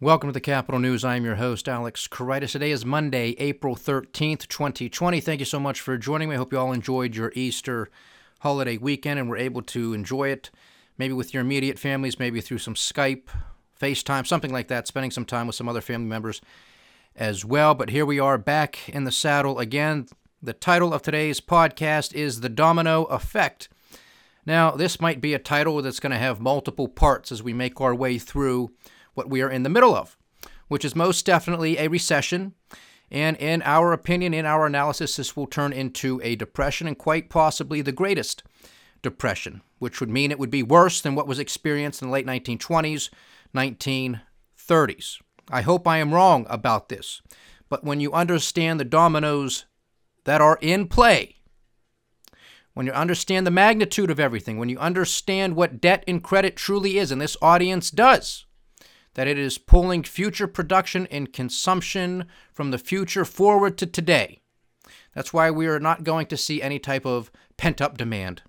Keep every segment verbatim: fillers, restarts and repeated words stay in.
Welcome to the Capital News. I'm your host, Alex Koritis. Today is Monday, April thirteenth, twenty twenty. Thank you so much for joining me. I hope you all enjoyed your Easter holiday weekend and were able to enjoy it, maybe with your immediate families, maybe through some Skype, FaceTime, something like that, spending some time with some other family members as well. But here we are back in the saddle again. The title of today's podcast is The Domino Effect. Now, this might be a title that's going to have multiple parts as we make our way through what we are in the middle of, which is most definitely a recession. And in our opinion, in our analysis, this will turn into a depression, and quite possibly the greatest depression, which would mean it would be worse than what was experienced in the late nineteen twenties, nineteen thirties. I hope I am wrong about this, but when you understand the dominoes that are in play, when you understand the magnitude of everything, when you understand what debt and credit truly is, and this audience does, that it is pulling future production and consumption from the future forward to today. That's why we are not going to see any type of pent-up demand.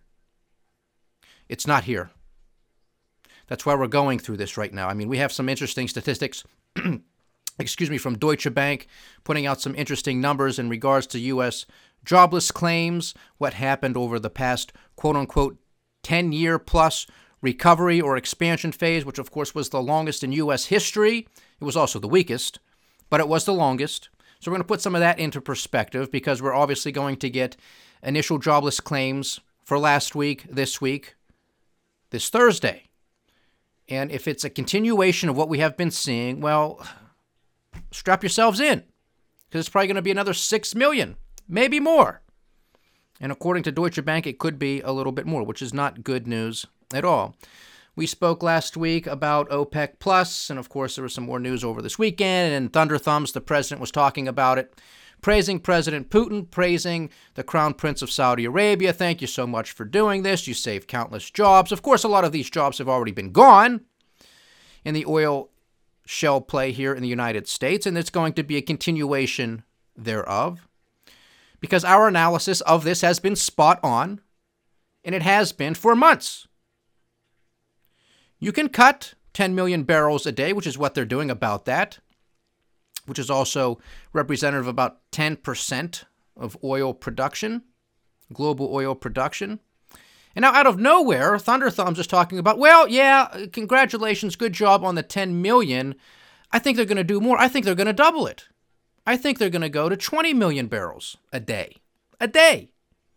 It's not here. That's why we're going through this right now. I mean, we have some interesting statistics, excuse me, from Deutsche Bank, putting out some interesting numbers in regards to U S jobless claims, what happened over the past quote-unquote ten-year plus recovery or expansion phase, which of course was the longest in U S history. It was also the weakest, but it was the longest. So we're going to put some of that into perspective because we're obviously going to get initial jobless claims for last week, this week, this Thursday. And if it's a continuation of what we have been seeing, well, strap yourselves in because it's probably going to be another six million, maybe more. And according to Deutsche Bank, it could be a little bit more, which is not good news at all. We spoke last week about OPEC Plus, and of course there was some more news over this weekend, and Thunder Thumbs, the president, was talking about it, praising President Putin, praising the Crown Prince of Saudi Arabia. Thank you so much for doing this. You saved countless jobs. Of course, a lot of these jobs have already been gone in the oil shale play here in the United States, and it's going to be a continuation thereof, because our analysis of this has been spot on, and it has been for months. You can cut ten million barrels a day, which is what they're doing about that, which is also representative of about ten percent of oil production, global oil production. And now out of nowhere, Thunder Thumbs is talking about, well, yeah, congratulations, good job on the ten million. I think they're going to do more. I think they're going to double it. I think they're going to go to twenty million barrels a day. A day.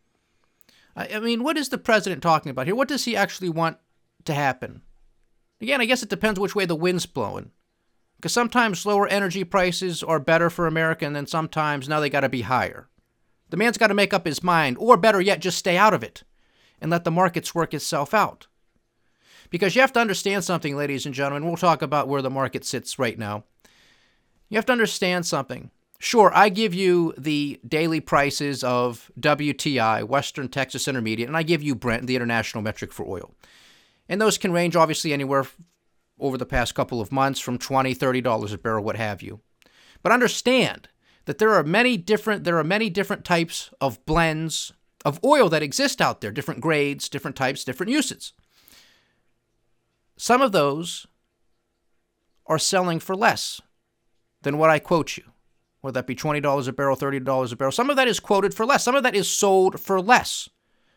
I, I mean, what is the president talking about here? What does he actually want to happen? Again, I guess it depends which way the wind's blowing. Because sometimes lower energy prices are better for America, and then sometimes now they got to be higher. The man's got to make up his mind, or better yet, just stay out of it and let the markets work itself out. Because you have to understand something, ladies and gentlemen. We'll talk about where the market sits right now. You have to understand something. Sure, I give you the daily prices of W T I, Western Texas Intermediate, and I give you Brent, the international metric for oil. And those can range, obviously, anywhere over the past couple of months from twenty dollars, thirty dollars a barrel, what have you. But understand that there are many different there are many different types of blends of oil that exist out there, different grades, different types, different uses. Some of those are selling for less than what I quote you, whether that be twenty dollars a barrel, thirty dollars a barrel. Some of that is quoted for less. Some of that is sold for less.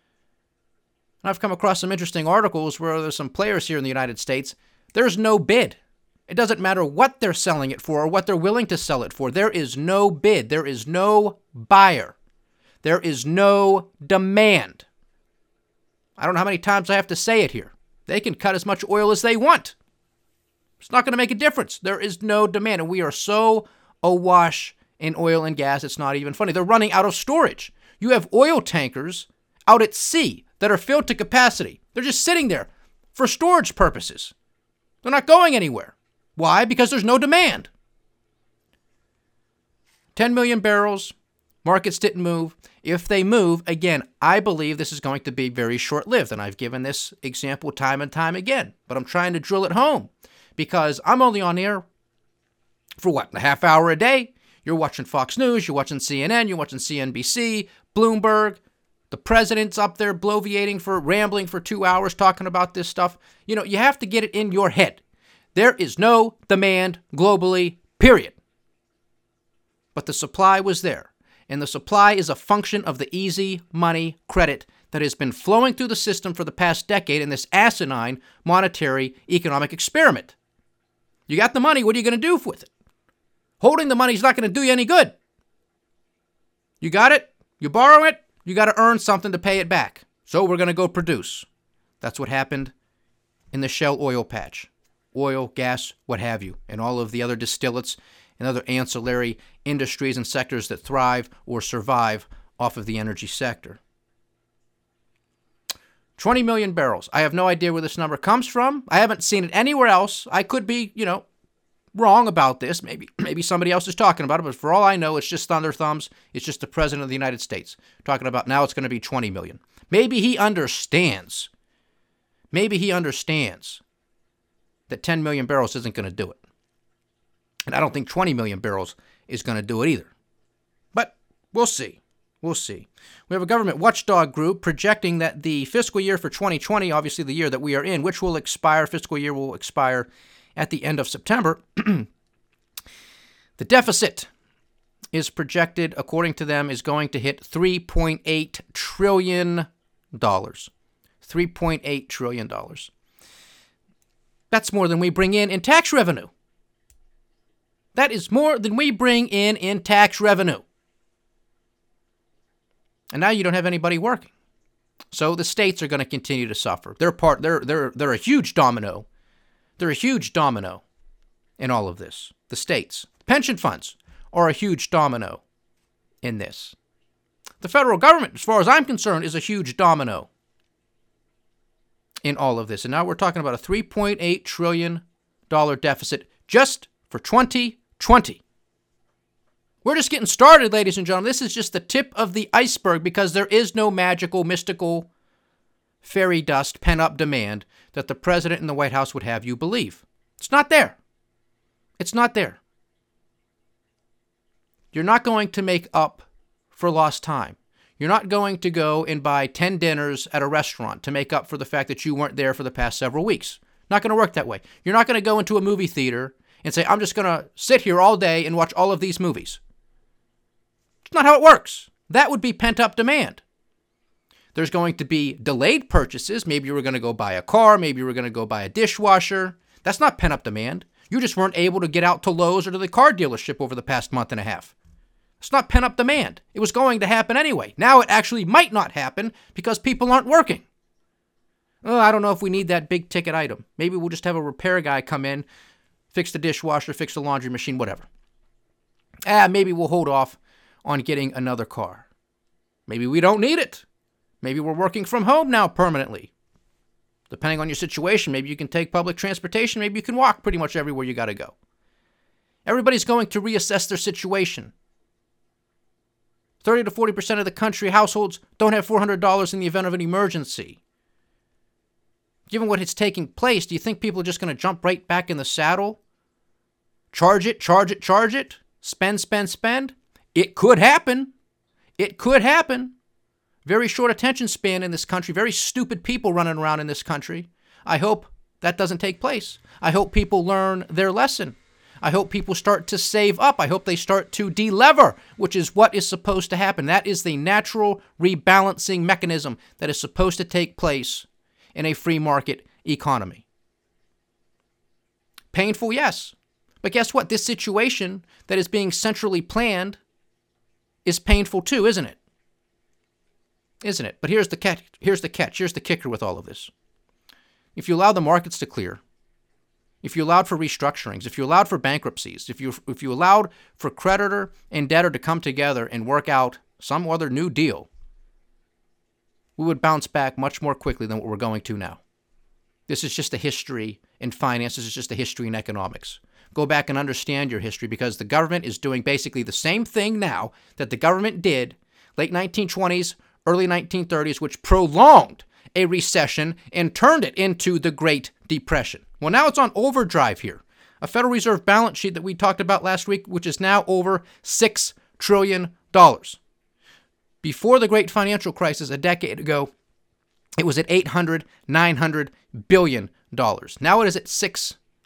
And I've come across some interesting articles where there's some players here in the United States. There's no bid. It doesn't matter what they're selling it for or what they're willing to sell it for. There is no bid. There is no buyer. There is no demand. I don't know how many times I have to say it here. They can cut as much oil as they want. It's not going to make a difference. There is no demand. And we are so awash in oil and gas, it's not even funny. They're running out of storage. You have oil tankers out at sea that are filled to capacity. They're just sitting there for storage purposes. They're not going anywhere. Why? Because there's no demand. ten million barrels, markets didn't move. If they move, again, I believe this is going to be very short-lived, and I've given this example time and time again, but I'm trying to drill it home because I'm only on air for what, a half hour a day? You're watching Fox News, you're watching C N N, you're watching C N B C, Bloomberg. The president's up there bloviating for, rambling for two hours talking about this stuff. You know, you have to get it in your head There is no demand globally, period. But the supply was there. And the supply is a function of the easy money credit that has been flowing through the system for the past decade in this asinine monetary economic experiment. You got the money, what are you going to do with it? Holding the money is not going to do you any good. You got it, you borrow it, you got to earn something to pay it back. So we're going to go produce. That's what happened in the Shell oil patch. Oil, gas, what have you, and all of the other distillates and other ancillary industries and sectors that thrive or survive off of the energy sector. twenty million barrels. I have no idea where this number comes from. I haven't seen it anywhere else. I could be, you know, wrong about this. Maybe maybe somebody else is talking about it, but for all I know, it's just thunder thumbs. It's just the president of the United States talking about now it's going to be twenty million. Maybe he understands. Maybe he understands that ten million barrels isn't going to do it. And I don't think twenty million barrels is going to do it either. But we'll see. We'll see. We have a government watchdog group projecting that the fiscal year for twenty twenty, obviously the year that we are in, which will expire, fiscal year will expire at the end of September, the deficit is projected, according to them, is going to hit three point eight trillion dollars. three point eight trillion dollars. That's more than we bring in in tax revenue. That is more than we bring in in tax revenue. And now you don't have anybody working. So the states are going to continue to suffer. They're part they're they're they're a huge domino. They're a huge domino in all of this. The states. Pension funds are a huge domino in this. The federal government, as far as I'm concerned, is a huge domino in all of this. And now we're talking about a three point eight trillion dollars deficit just for twenty twenty. We're just getting started, ladies and gentlemen. This is just the tip of the iceberg because there is no magical, mystical, fairy dust, pent-up demand that the president and the White House would have you believe. It's not there. It's not there. You're not going to make up for lost time. You're not going to go and buy ten dinners at a restaurant to make up for the fact that you weren't there for the past several weeks. Not going to work that way. You're not going to go into a movie theater and say, I'm just going to sit here all day and watch all of these movies. It's not how it works. That would be pent-up demand. There's going to be delayed purchases. Maybe you were going to go buy a car. Maybe you were going to go buy a dishwasher. That's not pent-up demand. You just weren't able to get out to Lowe's or to the car dealership over the past month and a half. It's not pent-up demand. It was going to happen anyway. Now it actually might not happen because people aren't working. Oh, I don't know if we need that big ticket item. Maybe we'll just have a repair guy come in, fix the dishwasher, fix the laundry machine, whatever. Ah, maybe we'll hold off on getting another car. Maybe we don't need it. Maybe we're working from home now permanently. Depending on your situation, maybe you can take public transportation. Maybe you can walk pretty much everywhere you got to go. Everybody's going to reassess their situation. thirty to forty percent of the country households don't have four hundred dollars in the event of an emergency. Given what is taking place, do you think people are just going to jump right back in the saddle? Charge it, charge it, charge it? Spend, spend, spend? It could happen. It could happen. Very short attention span in this country. Very stupid people running around in this country. I hope that doesn't take place. I hope people learn their lesson. I hope people start to save up. I hope they start to delever, which is what is supposed to happen. That is the natural rebalancing mechanism that is supposed to take place in a free market economy. Painful, yes. But guess what? This situation that is being centrally planned is painful too, isn't it? Isn't it? But here's the catch. Here's the catch. Here's the kicker with all of this. If you allow the markets to clear, if you allowed for restructurings, if you allowed for bankruptcies, if you if you allowed for creditor and debtor to come together and work out some other new deal, we would bounce back much more quickly than what we're going to now. This is just a history in finance. This is just a history in economics. Go back and understand your history because the government is doing basically the same thing now that the government did late nineteen twenties, early nineteen thirties, which prolonged a recession and turned it into the Great Depression. Well, now it's on overdrive here. A Federal Reserve balance sheet that we talked about last week, which is now over six trillion dollars. Before the Great Financial Crisis a decade ago, it was at eight hundred, nine hundred billion dollars. Now it is at six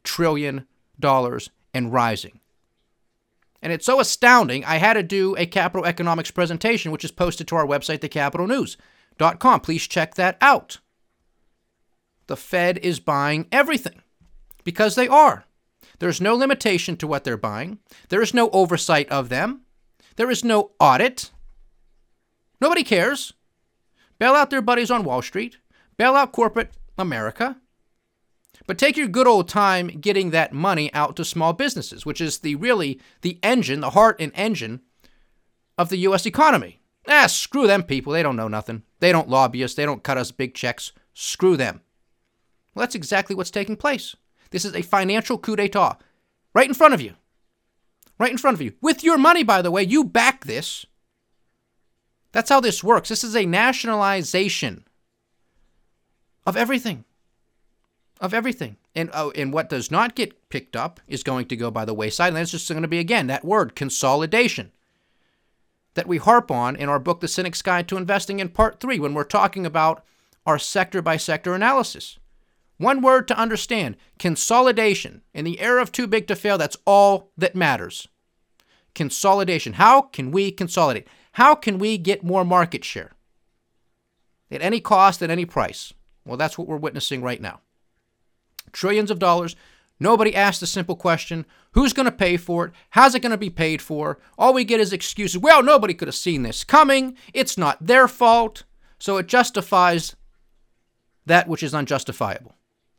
trillion dollars and rising. And it's so astounding, I had to do a capital economics presentation, which is posted to our website, the capital news dot com. Please check that out. The Fed is buying everything because they are. There's no limitation to what they're buying. There is no oversight of them. There is no audit. Nobody cares. Bail out their buddies on Wall Street. Bail out corporate America. But take your good old time getting that money out to small businesses, which is the really the engine, the heart and engine of the U S economy. Ah, screw them people. They don't know nothing. They don't lobby us. They don't cut us big checks. Screw them. Well, that's exactly what's taking place. This is a financial coup d'etat right in front of you. Right in front of you. With your money, by the way, you back this. That's how this works. This is a nationalization of everything. Of everything. And, uh, and what does not get picked up is going to go by the wayside. And that's just going to be, again, that word, consolidation, that we harp on in our book, The Cynic's Guide to Investing, in part three, when we're talking about our sector-by-sector analysis. One word to understand, consolidation. In the era of too big to fail, that's all that matters. Consolidation. How can we consolidate? How can we get more market share? At any cost, at any price. Well, that's what we're witnessing right now. Trillions of dollars. Nobody asked the simple question, who's going to pay for it? How's it going to be paid for? All we get is excuses. Well, nobody could have seen this coming. It's not their fault. So it justifies that which is unjustifiable,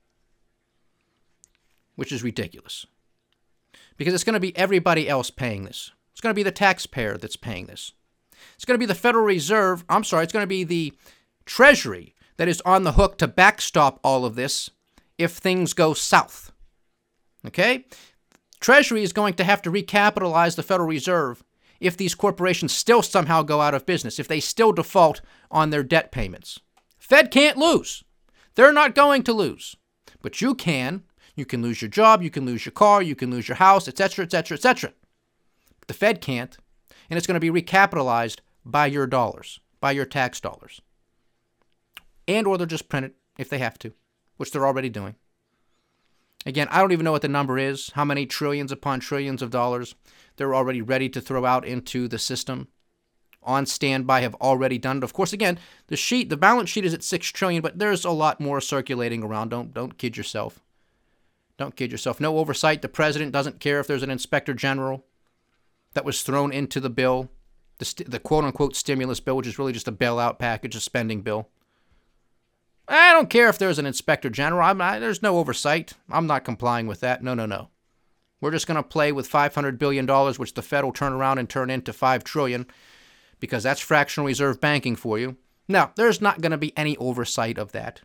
which is ridiculous. Because it's going to be everybody else paying this. It's going to be the taxpayer that's paying this. It's going to be the Federal Reserve. I'm sorry, it's going to be the Treasury that is on the hook to backstop all of this if things go south. Okay? Treasury is going to have to recapitalize the Federal Reserve if these corporations still somehow go out of business, if they still default on their debt payments. Fed can't lose. They're not going to lose. But you can. You can lose your job, you can lose your car, you can lose your house, et cetera, et cetera, et cetera. The Fed can't. And it's going to be recapitalized by your dollars, by your tax dollars. And or they'll just print it if they have to, which they're already doing. Again, I don't even know what the number is, how many trillions upon trillions of dollars they're already ready to throw out into the system. On standby, have already done it. Of course, again, the sheet, the balance sheet is at six trillion dollars, but there's a lot more circulating around. Don't, don't kid yourself. Don't kid yourself. No oversight. The president doesn't care if there's an inspector general that was thrown into the bill, the, st- the quote-unquote stimulus bill, which is really just a bailout package, a spending bill. I don't care if there's an inspector general. I'm not, there's no oversight. I'm not complying with that. No, no, no. We're just going to play with five hundred billion dollars, which the Fed will turn around and turn into five trillion dollars, because that's fractional reserve banking for you. No, there's not going to be any oversight of that.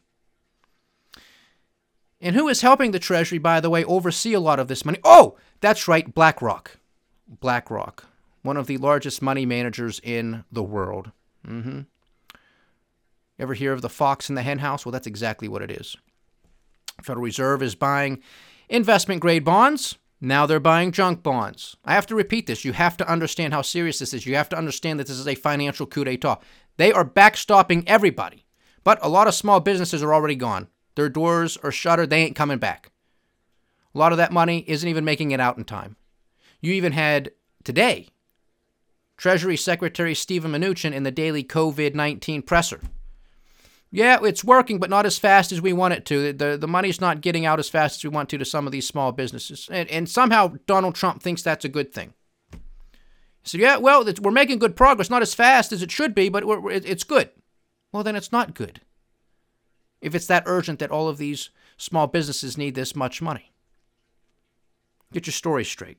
And who is helping the Treasury, by the way, oversee a lot of this money? Oh, that's right, BlackRock. BlackRock, one of the largest money managers in the world. Mm-hmm. Ever hear of the fox in the hen house? Well, that's exactly what it is. Federal Reserve is buying investment-grade bonds. Now they're buying junk bonds. I have to repeat this. You have to understand how serious this is. You have to understand that this is a financial coup d'etat. They are backstopping everybody. But a lot of small businesses are already gone. Their doors are shuttered. They ain't coming back. A lot of that money isn't even making it out in time. You even had today Treasury Secretary Steven Mnuchin in the daily covid nineteen presser. Yeah, it's working, but not as fast as we want it to. The, the money's not getting out as fast as we want to to some of these small businesses. And, and somehow Donald Trump thinks that's a good thing. So, yeah, well, we're making good progress. Not as fast as it should be, but we're, it's good. Well, then it's not good. If it's that urgent that all of these small businesses need this much money. Get your story straight.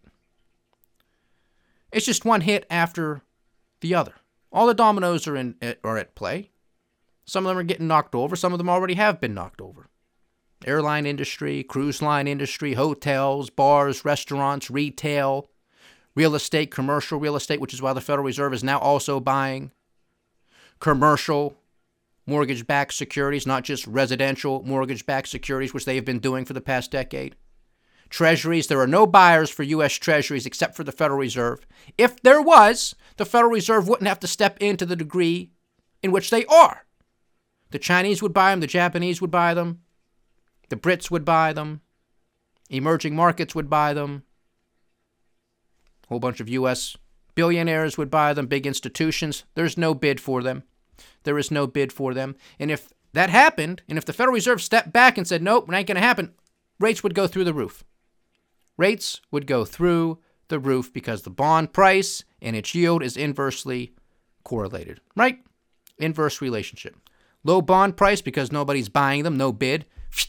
It's just one hit after the other. All the dominoes are in are at play. Some of them are getting knocked over. Some of them already have been knocked over. Airline industry, cruise line industry, hotels, bars, restaurants, retail, real estate, commercial real estate, which is why the Federal Reserve is now also buying commercial mortgage-backed securities, not just residential mortgage-backed securities, which they have been doing for the past decade. Treasuries, there are no buyers for U S Treasuries except for the Federal Reserve. If there was, the Federal Reserve wouldn't have to step in to the degree in which they are. The Chinese would buy them, the Japanese would buy them, the Brits would buy them, Emerging markets would buy them. A whole bunch of U S billionaires would buy them, big institutions. There's no bid for them. There is no bid for them. And if that happened, and if the Federal Reserve stepped back and said, nope, it ain't going to happen, rates would go through the roof. Rates would go through the roof because the bond price and its yield is inversely correlated, right? Inverse relationship. Low bond price because nobody's buying them, no bid.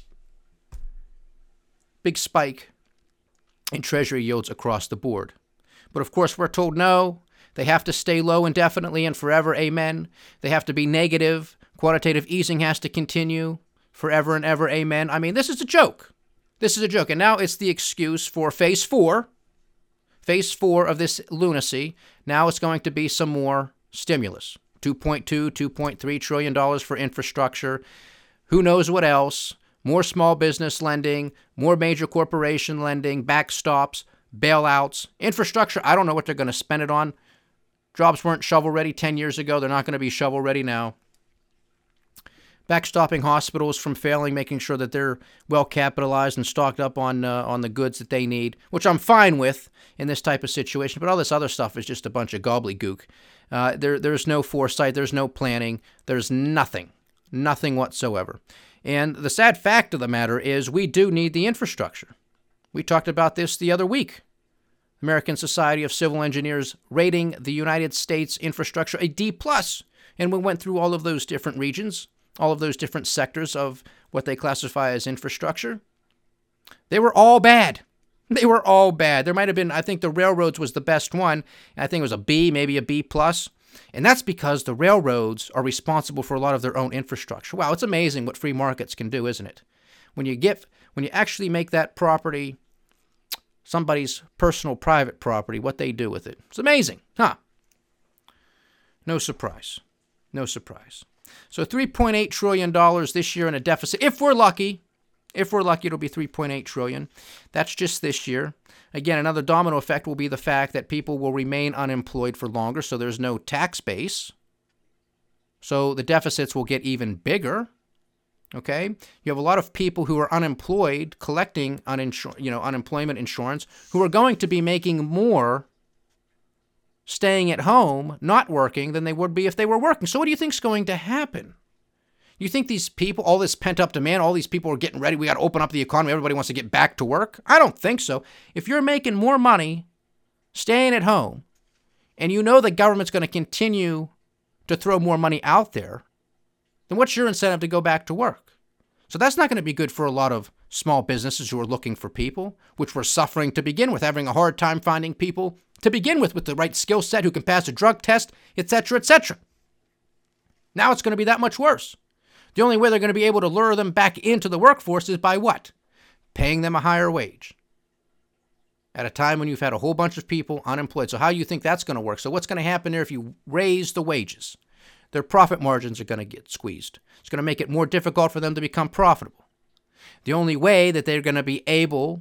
Big spike in Treasury yields across the board. But of course, we're told no, they have to stay low indefinitely and forever, amen. They have to be negative. Quantitative easing has to continue forever and ever, amen. I mean, this is a joke. This is a joke. And now it's the excuse for phase four, phase four of this lunacy. Now it's going to be some more stimulus. two point two, two point three trillion dollars for infrastructure. Who knows what else? More small business lending, more major corporation lending, backstops, bailouts, infrastructure. I don't know what they're going to spend it on. Jobs weren't shovel ready ten years ago. They're not going to be shovel ready now. Backstopping hospitals from failing, making sure that they're well capitalized and stocked up on uh, on the goods that they need, which I'm fine with in this type of situation. But all this other stuff is just a bunch of gobbledygook. Uh, there, there's no foresight. There's no planning. There's nothing, nothing whatsoever. And the sad fact of the matter is we do need the infrastructure. We talked about this the other week. American Society of Civil Engineers rating the United States infrastructure a D plus. And we went through all of those different regions, all of those different sectors of what they classify as infrastructure. They were all bad. They were all bad. There might have been, I think the railroads was the best one. I think it was a B, maybe a B plus. And that's because the railroads are responsible for a lot of their own infrastructure. Wow, it's amazing what free markets can do, isn't it? When you get, when you actually make that property somebody's personal private property, what they do with it. It's amazing, huh? No surprise. No surprise. So three point eight trillion dollars this year in a deficit. If we're lucky, if we're lucky, it'll be three point eight trillion dollars. That's just this year. Again, another domino effect will be the fact that people will remain unemployed for longer, so there's no tax base. So the deficits will get even bigger. Okay? You have a lot of people who are unemployed collecting uninsur- you know, unemployment insurance who are going to be making more staying at home, not working, than they would be if they were working. So what do you think is going to happen? You think these people, all this pent-up demand, all these people are getting ready, we got to open up the economy, everybody wants to get back to work? I don't think so. If you're making more money staying at home, and you know the government's going to continue to throw more money out there, then what's your incentive to go back to work? So that's not going to be good for a lot of small businesses who are looking for people, which were suffering to begin with, having a hard time finding people to begin with, with the right skill set, who can pass a drug test, et cetera, et cetera. Now it's going to be that much worse. The only way they're going to be able to lure them back into the workforce is by what? Paying them a higher wage at a time when you've had a whole bunch of people unemployed. So how do you think that's going to work? So what's going to happen there if you raise the wages? Their profit margins are going to get squeezed. It's going to make it more difficult for them to become profitable. The only way that they're going to be able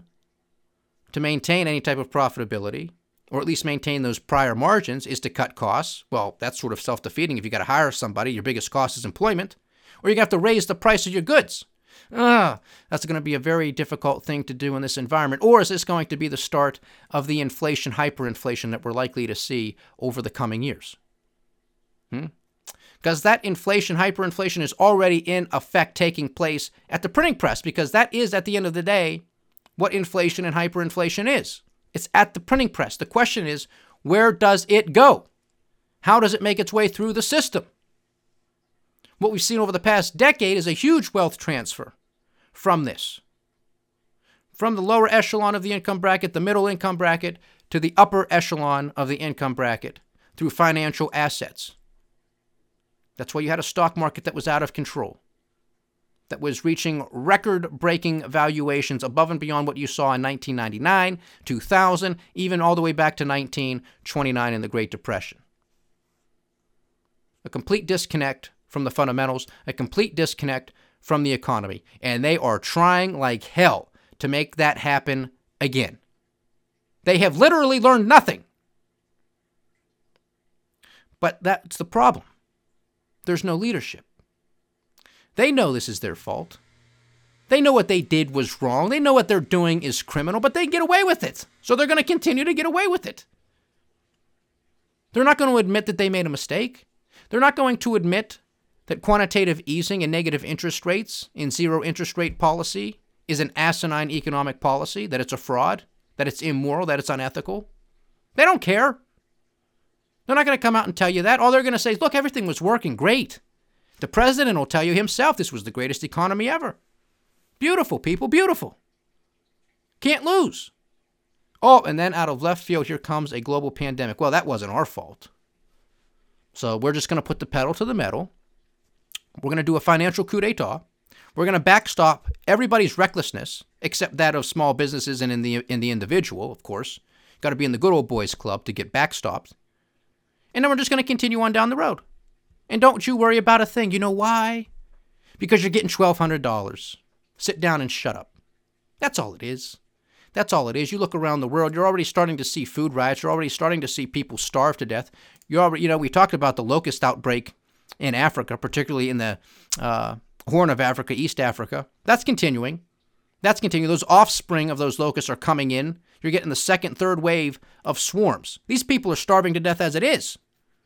to maintain any type of profitability, or at least maintain those prior margins, is to cut costs. Well, that's sort of self-defeating. If you got to hire somebody, your biggest cost is employment. Or you're going to have to raise the price of your goods. Ah, that's going to be a very difficult thing to do in this environment. Or is this going to be the start of the inflation, hyperinflation that we're likely to see over the coming years? Hmm? Because that inflation, hyperinflation is already in effect taking place at the printing press, because that is, at the end of the day, what inflation and hyperinflation is. It's at the printing press. The question is, where does it go? How does it make its way through the system? What we've seen over the past decade is a huge wealth transfer from this. From the lower echelon of the income bracket, the middle income bracket, to the upper echelon of the income bracket through financial assets. That's why you had a stock market that was out of control, that was reaching record-breaking valuations above and beyond what you saw in nineteen ninety-nine, two thousand, even all the way back to nineteen twenty-nine in the Great Depression. A complete disconnect from the fundamentals, a complete disconnect from the economy. And they are trying like hell to make that happen again. They have literally learned nothing. But that's the problem. There's no leadership. They know this is their fault. They know what they did was wrong. They know what they're doing is criminal, but they get away with it. So they're going to continue to get away with it. They're not going to admit that they made a mistake. They're not going to admit that quantitative easing and negative interest rates in zero interest rate policy is an asinine economic policy, that it's a fraud, that it's immoral, that it's unethical. They don't care. They're not going to come out and tell you that. All they're going to say is, look, everything was working great. The president will tell you himself this was the greatest economy ever. Beautiful, people, beautiful. Can't lose. Oh, and then out of left field, here comes a global pandemic. Well, that wasn't our fault. So we're just going to put the pedal to the metal. We're going to do a financial coup d'etat. We're going to backstop everybody's recklessness, except that of small businesses and in the in the individual, of course. Got to be in the good old boys club to get backstopped. And then we're just going to continue on down the road. And don't you worry about a thing. You know why? Because you're getting twelve hundred dollars. Sit down and shut up. That's all it is. That's all it is. You look around the world, you're already starting to see food riots. You're already starting to see people starve to death. You already, you know, we talked about the locust outbreak in Africa, particularly in the uh, Horn of Africa, East Africa. That's continuing. That's continuing. Those offspring of those locusts are coming in. You're getting the second, third wave of swarms. These people are starving to death as it is.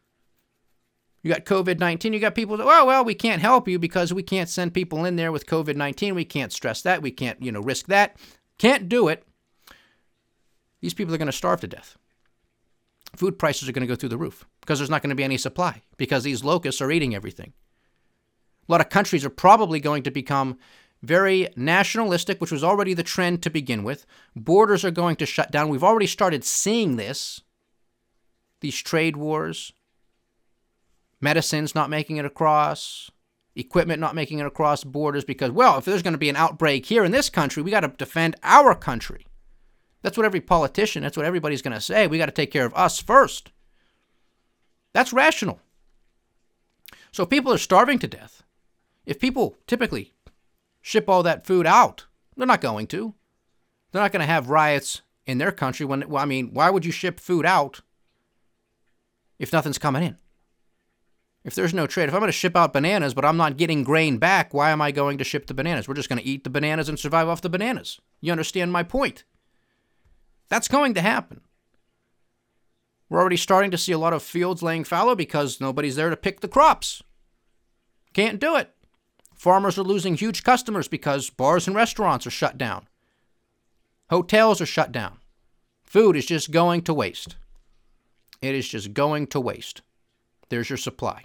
You got covid nineteen. You got people that, well, well, we can't help you because we can't send people in there with covid nineteen. We can't stress that. We can't, you know, risk that. Can't do it. These people are going to starve to death. Food prices are going to go through the roof because there's not going to be any supply because these locusts are eating everything. A lot of countries are probably going to become very nationalistic, which was already the trend to begin with. Borders are going to shut down. We've already started seeing this. These trade wars. Medicines not making it across. Equipment not making it across borders because, well, if there's going to be an outbreak here in this country, we got to defend our country. That's what every politician, that's what everybody's going to say. We got to take care of us first. That's rational. So if people are starving to death, if people typically ship all that food out, they're not going to. They're not going to have riots in their country when, well, I mean, why would you ship food out if nothing's coming in? If there's no trade, if I'm going to ship out bananas, but I'm not getting grain back, why am I going to ship the bananas? We're just going to eat the bananas and survive off the bananas. You understand my point? That's going to happen. We're already starting to see a lot of fields laying fallow because nobody's there to pick the crops. Can't do it. Farmers are losing huge customers because bars and restaurants are shut down. Hotels are shut down. Food is just going to waste. It is just going to waste. There's your supply.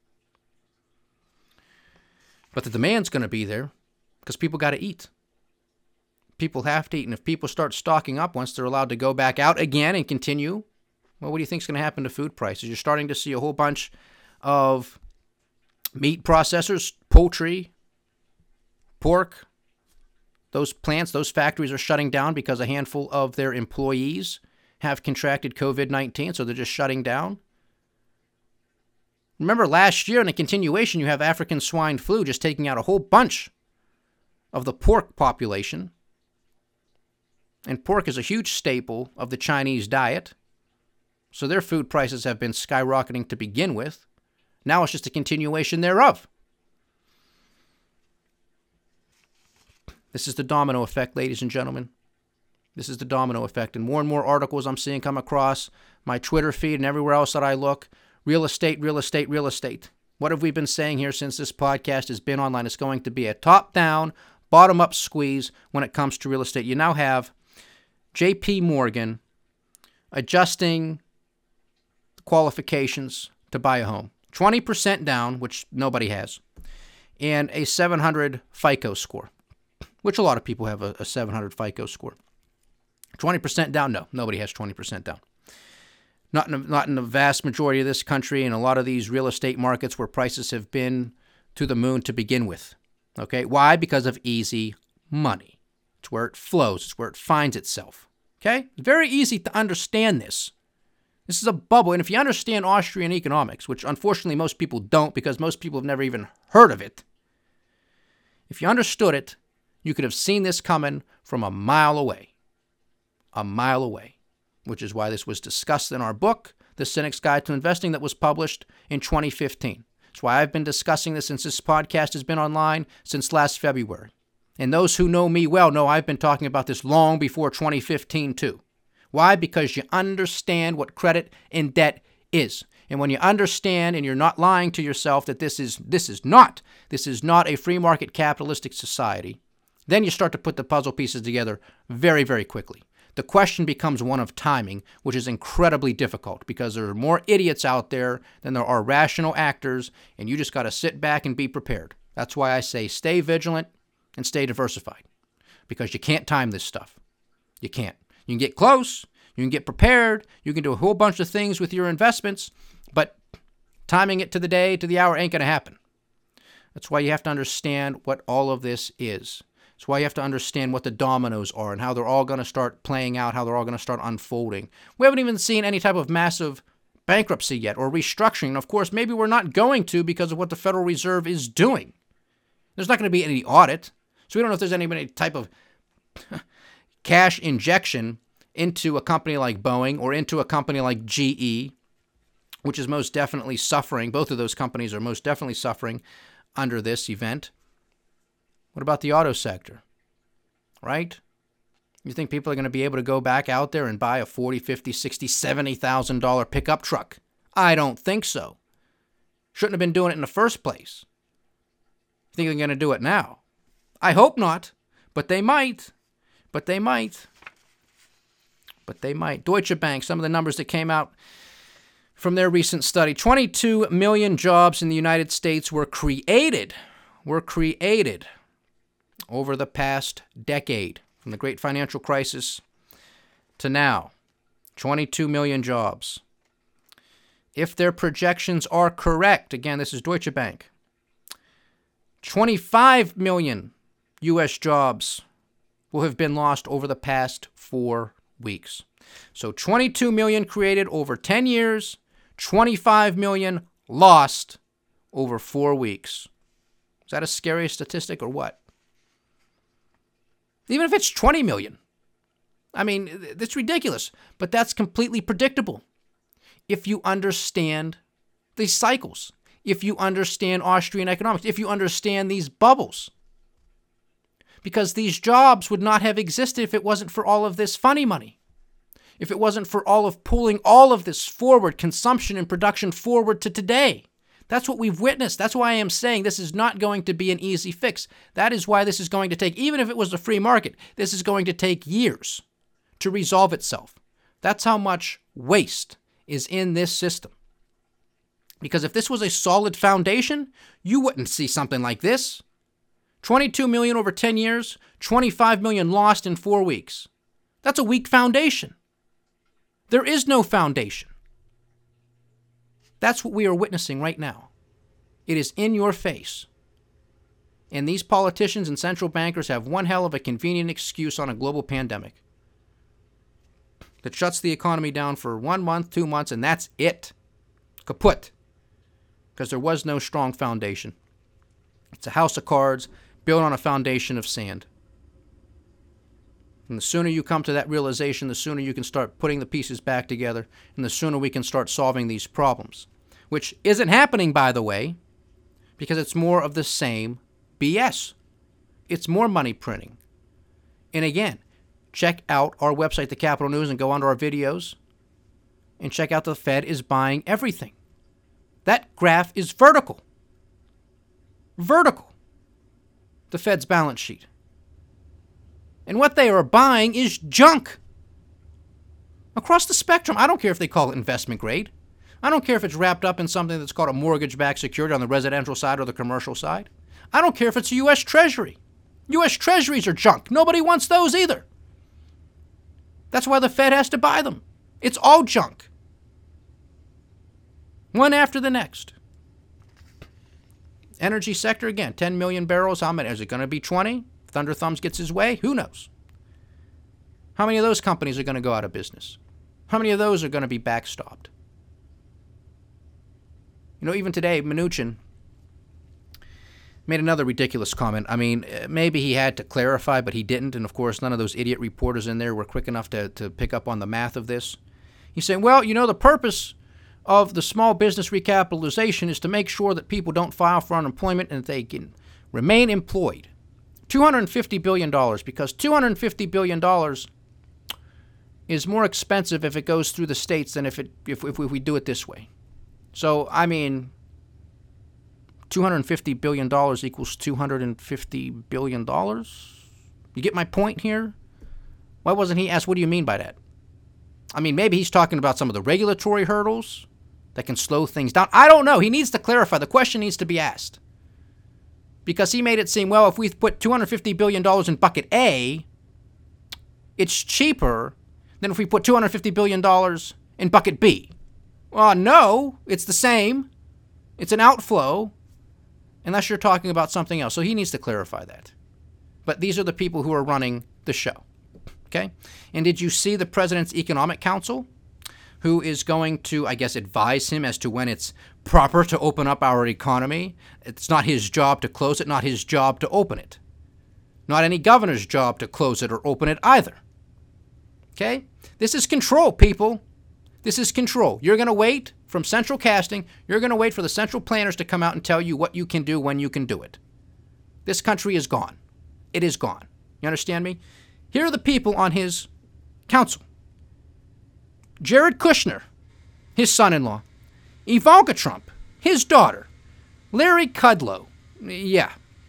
But the demand's going to be there because people got to eat. People have to eat. And if people start stocking up once they're allowed to go back out again and continue, well, what do you think is going to happen to food prices? You're starting to see a whole bunch of meat processors, poultry, pork. Those plants, those factories are shutting down because a handful of their employees have contracted covid nineteen, so they're just shutting down. Remember last year in a continuation, you have African swine flu just taking out a whole bunch of the pork population. And pork is a huge staple of the Chinese diet. So their food prices have been skyrocketing to begin with. Now it's just a continuation thereof. This is the domino effect, ladies and gentlemen. This is the domino effect. And more and more articles I'm seeing come across my Twitter feed and everywhere else that I look. Real estate, real estate, real estate. What have we been saying here since this podcast has been online? It's going to be a top-down, bottom-up squeeze when it comes to real estate. You now have J P Morgan adjusting qualifications to buy a home. twenty percent down, which nobody has, and a seven hundred FICO score, which a lot of people have a, a seven hundred FICO score. twenty percent down? No, nobody has twenty percent down. Not in, a, not in the vast majority of this country and a lot of these real estate markets where prices have been to the moon to begin with. Okay, why? Because of easy money. It's where it flows. It's where it finds itself. Okay? It's very easy to understand this. This is a bubble. And if you understand Austrian economics, which unfortunately most people don't because most people have never even heard of it, if you understood it, you could have seen this coming from a mile away. A mile away. Which is why this was discussed in our book, The Cynic's Guide to Investing, that was published in twenty fifteen. That's why I've been discussing this since this podcast has been online since last February. And those who know me well know I've been talking about this long before twenty fifteen too. Why? Because you understand what credit and debt is. And when you understand and you're not lying to yourself that this is this is not, this is not a free market capitalistic society, then you start to put the puzzle pieces together very, very quickly. The question becomes one of timing, which is incredibly difficult because there are more idiots out there than there are rational actors, and you just got to sit back and be prepared. That's why I say stay vigilant and stay diversified, because you can't time this stuff. You can't. You can get close, you can get prepared, you can do a whole bunch of things with your investments, but timing it to the day, to the hour ain't going to happen. That's why you have to understand what all of this is. That's why you have to understand what the dominoes are and how they're all going to start playing out, how they're all going to start unfolding. We haven't even seen any type of massive bankruptcy yet or restructuring. And of course, maybe we're not going to because of what the Federal Reserve is doing. There's not going to be any audit. So we don't know if there's any, any type of cash injection into a company like Boeing or into a company like G E, which is most definitely suffering. Both of those companies are most definitely suffering under this event. What about the auto sector, right? You think people are going to be able to go back out there and buy a forty, fifty, sixty, seventy thousand dollars pickup truck? I don't think so. Shouldn't have been doing it in the first place. You think they're going to do it now? I hope not, but they might. But they might. But they might. Deutsche Bank, some of the numbers that came out from their recent study. twenty-two million jobs in the United States were created, were created over the past decade, from the great financial crisis to now. twenty-two million jobs. If their projections are correct, again, this is Deutsche Bank, twenty-five million U S jobs will have been lost over the past four weeks. So twenty-two million created over ten years, twenty-five million lost over four weeks. Is that a scary statistic or what? Even if it's twenty million. I mean, that's ridiculous, but that's completely predictable. If you understand these cycles, if you understand Austrian economics, if you understand these bubbles. Because these jobs would not have existed if it wasn't for all of this funny money. If it wasn't for all of pulling all of this forward, consumption and production forward to today. That's what we've witnessed. That's why I am saying this is not going to be an easy fix. That is why this is going to take, even if it was a free market, this is going to take years to resolve itself. That's how much waste is in this system. Because if this was a solid foundation, you wouldn't see something like this. twenty-two million over ten years, twenty-five million lost in four weeks. That's a weak foundation. There is no foundation. That's what we are witnessing right now. It is in your face. And these politicians and central bankers have one hell of a convenient excuse on a global pandemic that shuts the economy down for one month, two months, and that's it. Kaput. Because there was no strong foundation. It's a house of cards built on a foundation of sand. And the sooner you come to that realization, the sooner you can start putting the pieces back together, and the sooner we can start solving these problems. Which isn't happening, by the way, because it's more of the same B S. It's more money printing. And again, check out our website, The Capital News, and go onto our videos, and check out the Fed is buying everything. That graph is vertical. Vertical. The Fed's balance sheet. And what they are buying is junk. Across the spectrum. I don't care if they call it investment grade. I don't care if it's wrapped up in something that's called a mortgage-backed security on the residential side or the commercial side. I don't care if it's a U S Treasury. U S Treasuries are junk. Nobody wants those either. That's why the Fed has to buy them. It's all junk. One after the next. Energy sector, again, ten million barrels. How many? Is it going to be twenty? Thunder Thumbs gets his way? Who knows? How many of those companies are going to go out of business? How many of those are going to be backstopped? You know, even today, Mnuchin made another ridiculous comment. I mean, maybe he had to clarify, but he didn't. And, of course, none of those idiot reporters in there were quick enough to, to pick up on the math of this. He's saying, well, you know, the purpose of the small business recapitalization is to make sure that people don't file for unemployment and that they can remain employed. two hundred fifty billion dollars, because two hundred fifty billion dollars is more expensive if it goes through the states than if it if, if we do it this way. So, I mean, two hundred fifty billion dollars equals two hundred fifty billion dollars? You get my point here? Why wasn't he asked, what do you mean by that? I mean, maybe he's talking about some of the regulatory hurdles that can slow things down. I don't know. He needs to clarify. The question needs to be asked. Because he made it seem, well, if we put two hundred fifty billion dollars in bucket A, it's cheaper than if we put two hundred fifty billion dollars in bucket B. Well, no, it's the same. It's an outflow, unless you're talking about something else. So he needs to clarify that. But these are the people who are running the show. Okay? And did you see the President's Economic Council, who is going to, I guess, advise him as to when it's proper to open up our economy? It's not his job to close it, not his job to open it. Not any governor's job to close it or open it either. Okay? This is control, people. This is control. You're going to wait from central casting. You're going to wait for the central planners to come out and tell you what you can do when you can do it. This country is gone. It is gone. You understand me? Here are the people on his council. Jared Kushner, his son-in-law. Ivanka Trump, his daughter. Larry Kudlow, yeah.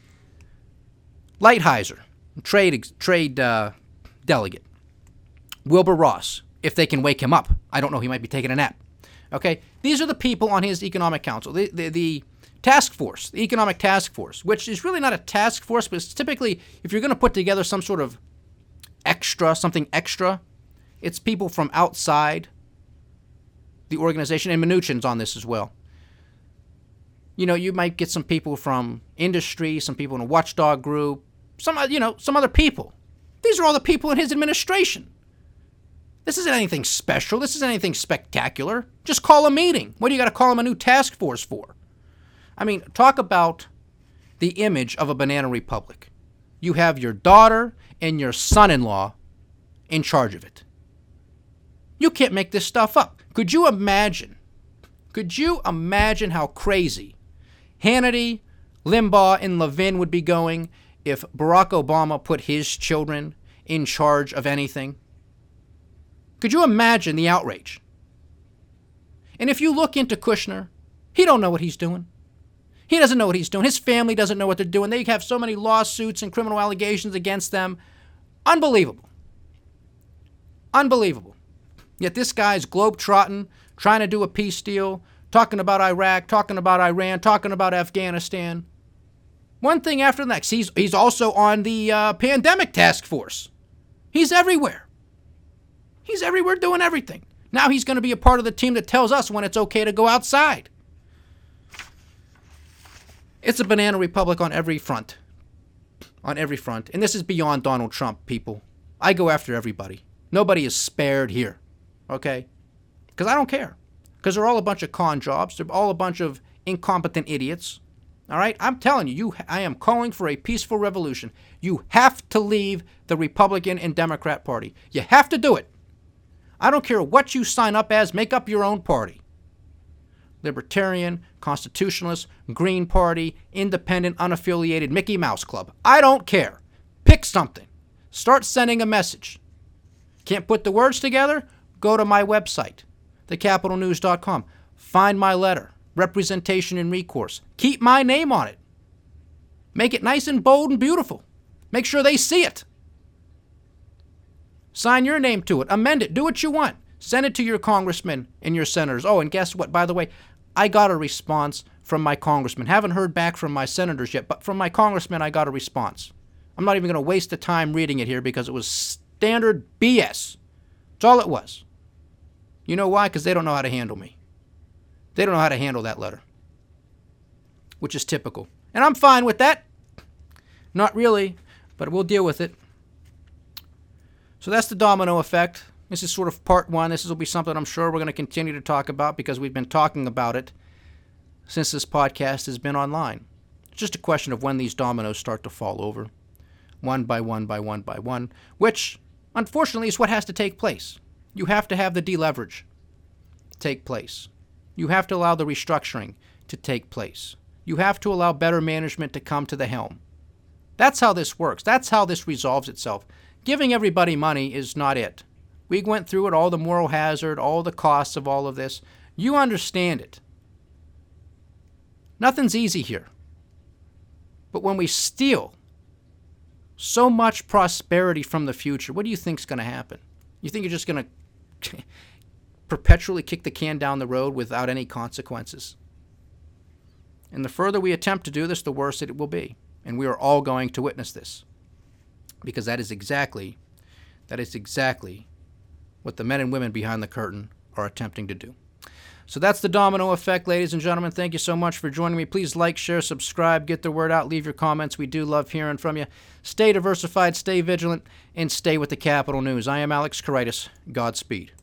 Lighthizer, trade trade uh, delegate. Wilbur Ross, if they can wake him up. I don't know, he might be taking a nap. Okay, these are the people on his economic council. The, the, the task force, the economic task force, which is really not a task force, but it's typically, if you're going to put together some sort of extra, something extra, it's people from outside the organization, and Mnuchin's on this as well. You know, you might get some people from industry, some people in a watchdog group, some, you know, some other people. These are all the people in his administration. This isn't anything special. This isn't anything spectacular. Just call a meeting. What do you got to call him a new task force for? I mean, talk about the image of a banana republic. You have your daughter and your son-in-law in charge of it. You can't make this stuff up. Could you imagine? Could you imagine how crazy Hannity, Limbaugh, and Levin would be going if Barack Obama put his children in charge of anything? Could you imagine the outrage? And if you look into Kushner, he don't know what he's doing. He doesn't know what he's doing. His family doesn't know what they're doing. They have so many lawsuits and criminal allegations against them. Unbelievable. Unbelievable. Yet this guy's globetrotting, trying to do a peace deal, talking about Iraq, talking about Iran, talking about Afghanistan. One thing after the next. He's, he's also on the uh, pandemic task force. He's everywhere. He's everywhere doing everything. Now he's going to be a part of the team that tells us when it's okay to go outside. It's a banana republic on every front. On every front. And this is beyond Donald Trump, people. I go after everybody. Nobody is spared here. Okay? Because I don't care. Because they're all a bunch of con jobs. They're all a bunch of incompetent idiots. All right? I'm telling you, you, I am calling for a peaceful revolution. You have to leave the Republican and Democrat Party. You have to do it. I don't care what you sign up as. Make up your own party. Libertarian, Constitutionalist, Green Party, Independent, Unaffiliated, Mickey Mouse Club. I don't care. Pick something. Start sending a message. Can't put the words together? Go to my website, the capital news dot com. Find my letter, Representation and Recourse. Keep my name on it. Make it nice and bold and beautiful. Make sure they see it. Sign your name to it. Amend it. Do what you want. Send it to your congressmen and your senators. Oh, and guess what? By the way, I got a response from my congressman. Haven't heard back from my senators yet, but from my congressman, I got a response. I'm not even going to waste the time reading it here because it was standard B S. That's all it was. You know why? Because they don't know how to handle me. They don't know how to handle that letter, which is typical. And I'm fine with that. Not really, but we'll deal with it. So that's the domino effect. This is sort of part one. This will be something I'm sure we're going to continue to talk about because we've been talking about it since this podcast has been online. It's just a question of when these dominoes start to fall over, one by one by one by one, which, unfortunately, is what has to take place. You have to have the deleverage take place. You have to allow the restructuring to take place. You have to allow better management to come to the helm. That's how this works. That's how this resolves itself. Giving everybody money is not it. We went through it, all the moral hazard, all the costs of all of this. You understand it. Nothing's easy here. But when we steal so much prosperity from the future, what do you think's going to happen? You think you're just going to perpetually kick the can down the road without any consequences? And the further we attempt to do this, the worse it will be. And we are all going to witness this. Because that is exactly, that is exactly what the men and women behind the curtain are attempting to do. So that's the domino effect, ladies and gentlemen. Thank you so much for joining me. Please like, share, subscribe, get the word out, leave your comments. We do love hearing from you. Stay diversified, stay vigilant, and stay with the Capital News. I am Alex Koritis. Godspeed.